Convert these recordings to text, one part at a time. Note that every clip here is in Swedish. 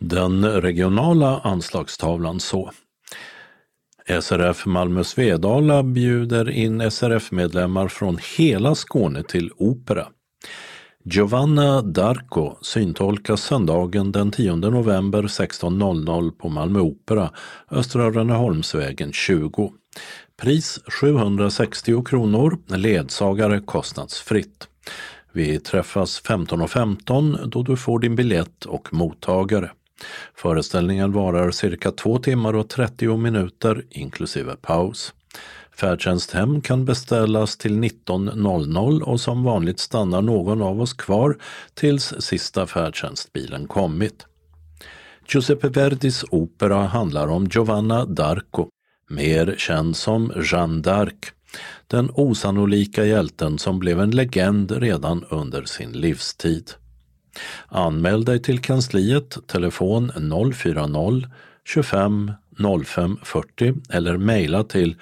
Den regionala anslagstavlan så. SRF Malmö Svedala bjuder in SRF-medlemmar från hela Skåne till opera. Giovanna d'Arco syntolkas söndagen den 10 november 16.00 på Malmö Opera, Östra Rönneholmsvägen 20. Pris 760 kronor, ledsagare kostnadsfritt. Vi träffas 15.15 då du får din biljett och mottagare. Föreställningen varar cirka 2 timmar och 30 minuter inklusive paus. Färdtjänsthem kan beställas till 19.00 och som vanligt stannar någon av oss kvar tills sista färdtjänstbilen kommit. Giuseppe Verdis opera handlar om Giovanna d'Arco, mer känd som Jeanne d'Arc, den osannolika hjälten som blev en legend redan under sin livstid. Anmäl dig till kansliet, telefon 040 25 05 40 eller mejla till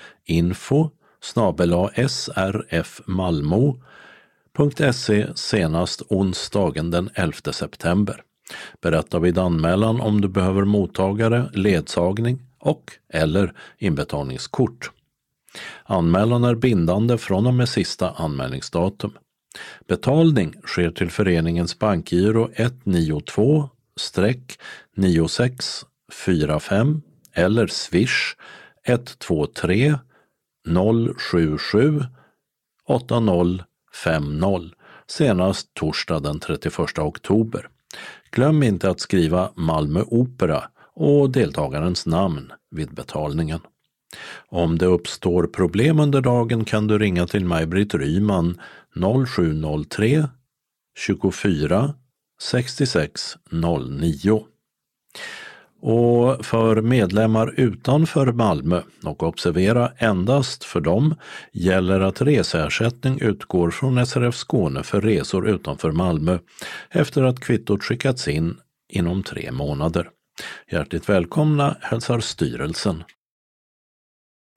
info@srfmalmo.se senast onsdagen den 11 september. Berätta vid anmälan om du behöver mottagare, ledsagning och eller inbetalningskort. Anmälan är bindande från och med sista anmälningsdatum. Betalning sker till föreningens bankgiro 192-9645 eller Swish 123 077 8050 senast torsdag den 31 oktober. Glöm inte att skriva Malmö Opera och deltagarens namn vid betalningen. Om det uppstår problem under dagen kan du ringa till Maj-Britt Ryman 0703 24 66 09. Och för medlemmar utanför Malmö, och observera endast för dem, gäller att reseersättning utgår från SRF Skåne för resor utanför Malmö efter att kvittot skickats in inom 3 månader. Hjärtligt välkomna hälsar styrelsen.